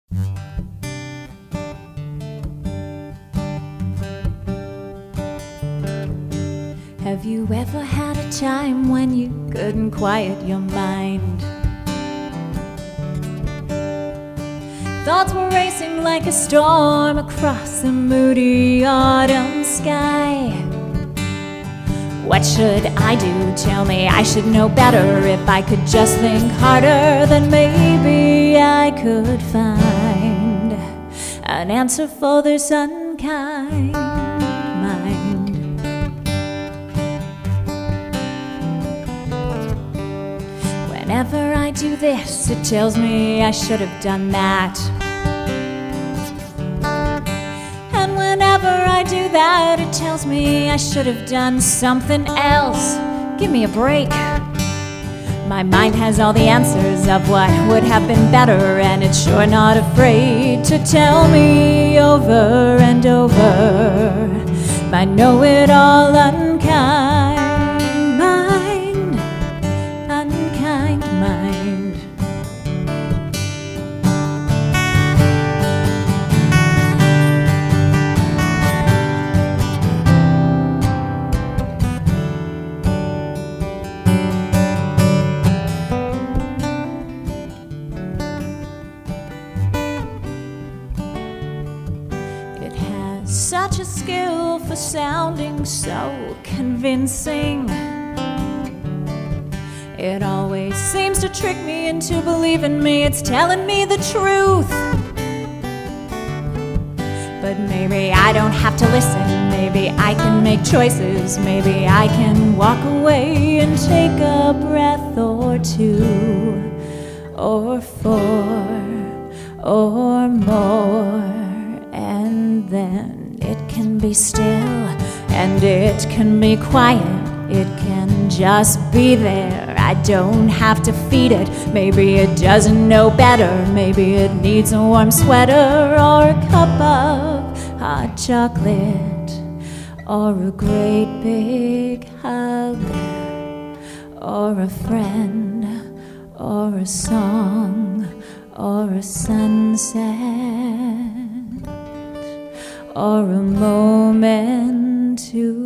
Have you ever had a time when you couldn't quiet your mind? Thoughts were racing like a storm across the moody autumn sky. What should I do? Tell me I should know better. If I could just think harder, then maybe I could find an answer for this unkind mind. Whenever I do this, it tells me I should have done that. And whenever I do that, it tells me I should have done something else. Give me a break. My mind has all the answers of what would have been better, and it's sure not afraid to tell me over and over my know-it-all unkind mind, unkind mind. Such a skill for sounding so convincing. It always seems to trick me into believing me. It's telling me the truth. But maybe I don't have to listen. Maybe I can make choices. Maybe I can walk away and take a breath or two, or four, or more. And then it can be still, and it can be quiet. It can just be there. I don't have to feed it. Maybe it doesn't know better. Maybe it needs a warm sweater, or a cup of hot chocolate, or a great big hug, or a friend, or a song, or a sunset, or a moment to